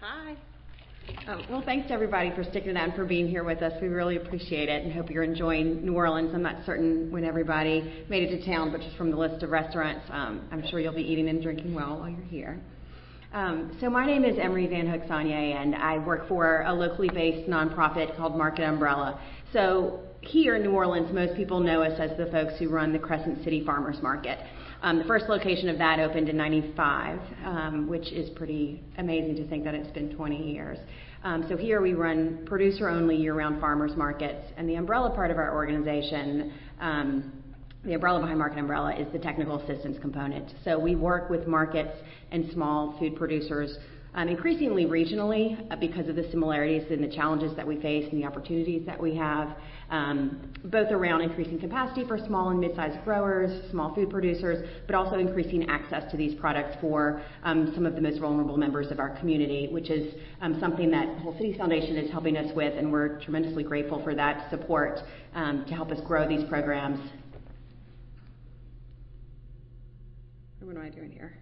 Hi. Well, thanks to everybody for sticking it out and for being here with us. We really appreciate it and hope you're enjoying New Orleans. I'm not certain when everybody made it to town, but just from the list of restaurants, I'm sure you'll be eating and drinking well while you're here. So my name is Emery Van Hook Saunier, and I work for a locally based nonprofit called Market Umbrella. So here in New Orleans, most people know us as the folks who run the Crescent City Farmers Market. The first location of that opened in '95, which is pretty amazing to think that it's been 20 years. So here we run producer-only year-round farmers markets, and the umbrella part of our organization, the umbrella behind Market Umbrella, is the technical assistance component. So we work with markets and small food producers, increasingly regionally, because of the similarities and the challenges that we face and the opportunities that we have, both around increasing capacity for small and mid-sized growers, small food producers, but also increasing access to these products for some of the most vulnerable members of our community, which is something that Whole Cities Foundation is helping us with, and we're tremendously grateful for that support to help us grow these programs. What am I doing here?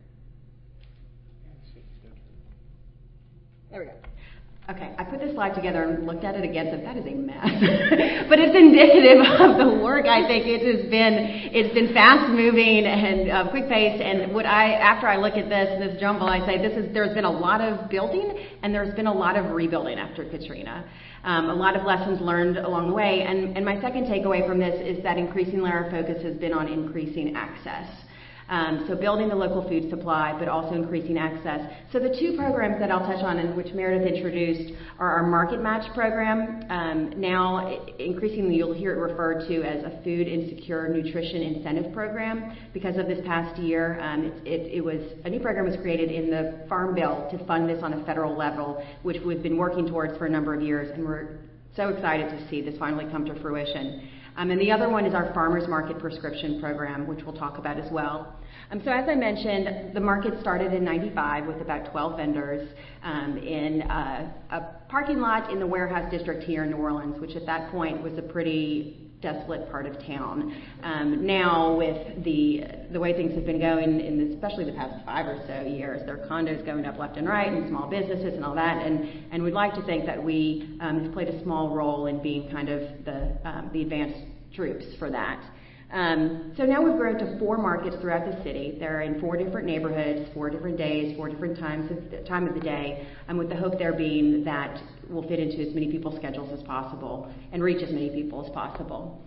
There we go. Okay, I put this slide together and looked at it again and said, that is a mess. But it's indicative of the work. I think it's been fast moving and quick paced. And after I look at this jumble, I say there's been a lot of building and there's been a lot of rebuilding after Katrina. A lot of lessons learned along the way. And my second takeaway from this is that increasingly our focus has been on increasing access. So building the local food supply, but also increasing access. So the two programs that I'll touch on, and which Meredith introduced, are our Market Match program. Now, increasingly, you'll hear it referred to as a Food Insecure Nutrition Incentive Program. Because of this past year, a new program was created in the Farm Bill to fund this on a federal level, which we've been working towards for a number of years, and we're so excited to see this finally come to fruition. And the other one is our Farmers Market Prescription Program, which we'll talk about as well. So as I mentioned, the market started in '95 with about 12 vendors in a parking lot in the Warehouse District here in New Orleans, which at that point was a pretty desolate part of town. Now, with the way things have been going, especially the past 5 or so years, there are condos going up left and right, and small businesses and all that. And we'd like to think that we have played a small role in being kind of the advanced troops for that. So now we've grown to 4 markets throughout the city. They're in 4 different neighborhoods, 4 different days, 4 different time of the day, and with the hope there being that we'll fit into as many people's schedules as possible and reach as many people as possible.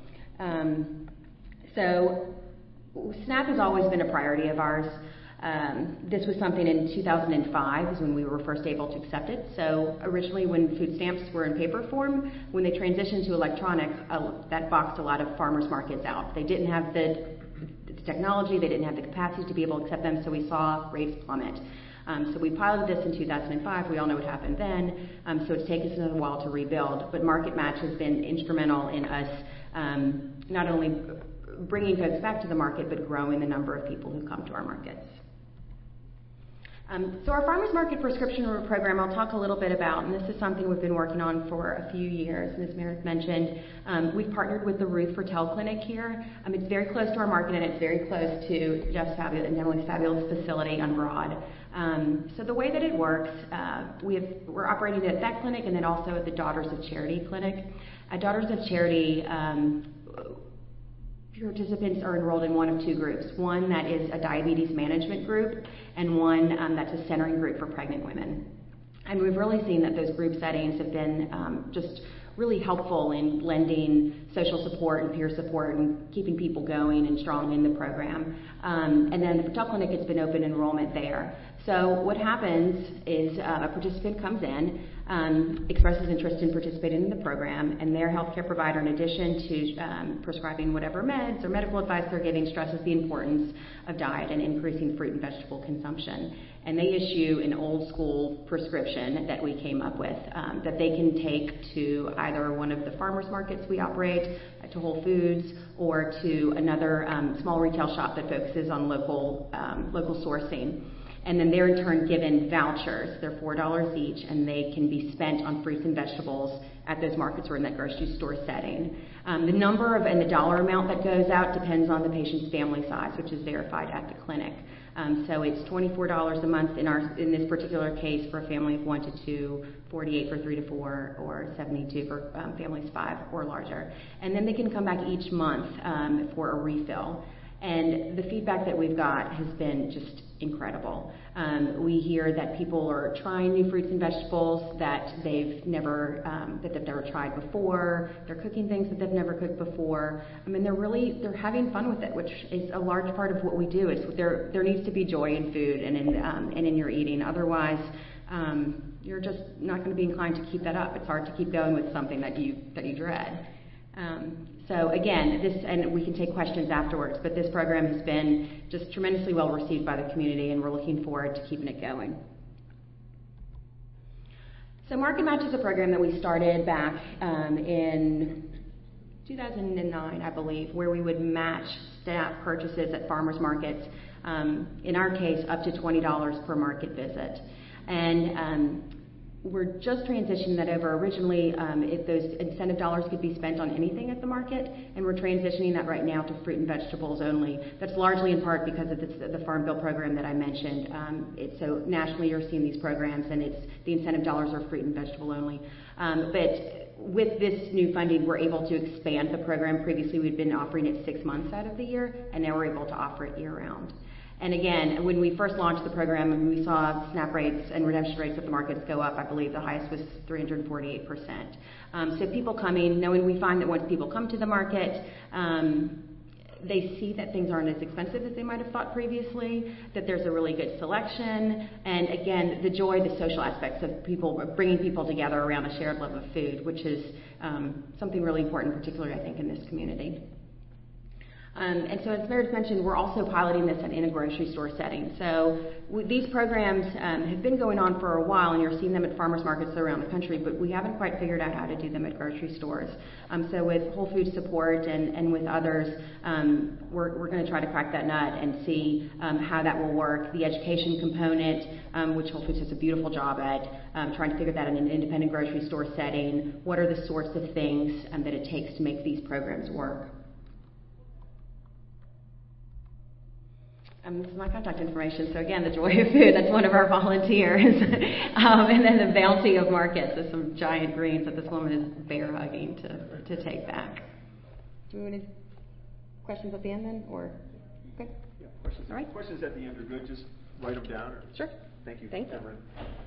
So SNAP has always been a priority of ours. This was something in 2005 is when we were first able to accept it. So originally when food stamps were in paper form, when they transitioned to electronic, that boxed a lot of farmers markets out. They didn't have the technology, they didn't have the capacity to be able to accept them, so we saw rates plummet. So we piloted this in 2005. We all know what happened then. So it's taken us a while to rebuild. But Market Match has been instrumental in us not only bringing folks back to the market, but growing the number of people who come to our markets. So our Farmers Market Prescription Program I'll talk a little bit about, and this is something we've been working on for a few years. And as Meredith mentioned, we've partnered with the Ruth Fertel Clinic here. It's very close to our market, and it's very close to Jeff's fabulous and Emily's fabulous facility on Broad. So the way that it works, we're operating at that clinic and then also at the Daughters of Charity Clinic. At Daughters of Charity, participants are enrolled in one of 2 groups. One that is a diabetes management group, and one that's a centering group for pregnant women. And we've really seen that those group settings have been just really helpful in lending social support and peer support and keeping people going and strong in the program. And then the Fertel Clinic, it's been open enrollment there. So what happens is a participant comes in, expresses interest in participating in the program, and their healthcare provider, in addition to prescribing whatever meds or medical advice they're giving, stresses the importance of diet and increasing fruit and vegetable consumption. And they issue an old school prescription that we came up with that they can take to either one of the farmers markets we operate, to Whole Foods, or to another small retail shop that focuses on local sourcing. And then they're in turn given vouchers. They're $4 each, and they can be spent on fruits and vegetables at those markets or in that grocery store setting. The number and the dollar amount that goes out depends on the patient's family size, which is verified at the clinic. So it's $24 a month in this particular case for a family of 1 to 2, $48 for 3 to 4, or $72 for families 5 or larger. And then they can come back each month for a refill. And the feedback that we've got has been just incredible. We hear that people are trying new fruits and vegetables that they've never tried before. They're cooking things that they've never cooked before. I mean, they're having fun with it, which is a large part of what we do. Is there needs to be joy in food and in your eating. Otherwise, you're just not going to be inclined to keep that up. It's hard to keep going with something that you dread. So again, and we can take questions afterwards, but this program has been just tremendously well received by the community, and we're looking forward to keeping it going. So Market Match is a program that we started back in 2009, I believe, where we would match staff purchases at farmers markets, in our case, up to $20 per market visit. And we're just transitioning that over. Originally, if those incentive dollars could be spent on anything at the market, and we're transitioning that right now to fruit and vegetables only. That's largely in part because of the Farm Bill program that I mentioned. So nationally, you're seeing these programs, and the incentive dollars are fruit and vegetable only. But with this new funding, we're able to expand the program. Previously, we'd been offering it 6 months out of the year, and now we're able to offer it year-round. And again, when we first launched the program, and we saw SNAP rates and redemption rates at the markets go up, I believe the highest was 348%. So people coming, knowing we find that once people come to the market, they see that things aren't as expensive as they might have thought previously, that there's a really good selection, and again, the joy, the social aspects of people, bringing people together around a shared love of food, which is something really important, particularly I think in this community. And so as Meredith mentioned, we're also piloting this in a grocery store setting. So these programs have been going on for a while, and you're seeing them at farmers markets around the country, but we haven't quite figured out how to do them at grocery stores. So with Whole Foods support and with others, we're going to try to crack that nut and see how that will work. The education component, which Whole Foods does a beautiful job at, trying to figure that in an independent grocery store setting. What are the sorts of things that it takes to make these programs work? This is my contact information. So again, the joy of food, that's one of our volunteers. And then the bounty of markets is some giant greens that this woman is bear hugging to take back. Do we want any questions at the end then? Or okay. Yeah, questions. All right. Questions at the end are good. Just write them down. Sure. Thank you. Thank you. Cameron.